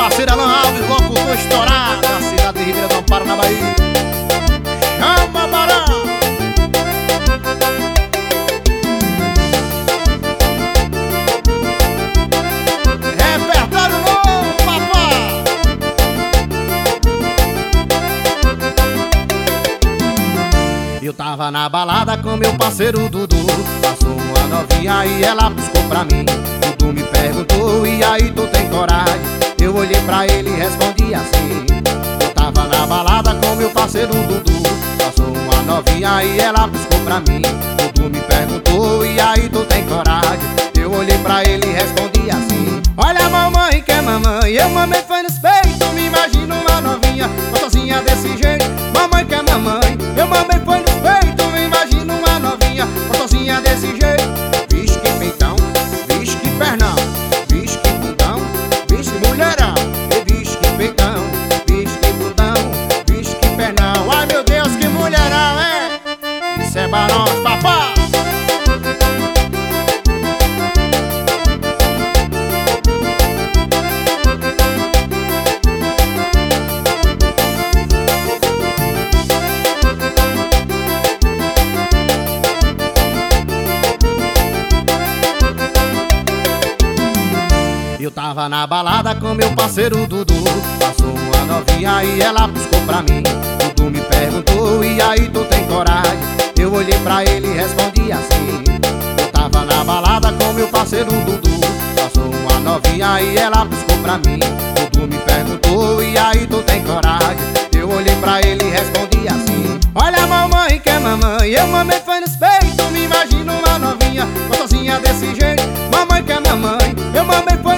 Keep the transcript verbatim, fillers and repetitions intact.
parceiro Alan Alves, locutor estourado da cidade de Ribeirão do Amparo, na Bahia. Chama Barão. Repertório novo, papai. Eu tava na balada com meu parceiro Dudu. Passou uma novinha e ela buscou pra mim. Dudu me perguntou, e aí tu tem coragem? Eu olhei pra ele e respondi assim. Eu tava na balada com meu parceiro Dudu. Passou uma novinha e ela buscou pra mim. Dudu me perguntou, e aí tu tem coragem? Eu olhei pra ele e respondi assim. Olha a mamãe que é mamãe, eu mamei foi nos peitos. Me imagino uma novinha, gostosinha desse jeito. Mamãe que é mamãe, eu mamei foi nos peitos. Me imagino uma novinha, gostosinha desse jeito. Vixe que peitão, vixe que pernão, vixe que bundão, vixe que mulherão. E vixe que peitão, vixe que bundão, vixe que pernão. Ai meu Deus, que mulherão, é? Isso é barão, papai. Eu tava na balada com meu parceiro Dudu. Passou uma novinha e ela buscou pra mim. Dudu me perguntou, e aí tu tem coragem? Eu olhei pra ele e respondi assim. Eu tava na balada com meu parceiro Dudu. Passou uma novinha e ela buscou pra mim. Dudu me perguntou, e aí tu tem coragem? Eu olhei pra ele e respondi assim. Olha a mamãe que é mamãe, eu mamei foi nos peitos. Me imagino uma novinha, gostosinha desse jeito. Mamãe que é mamãe, eu mamei foi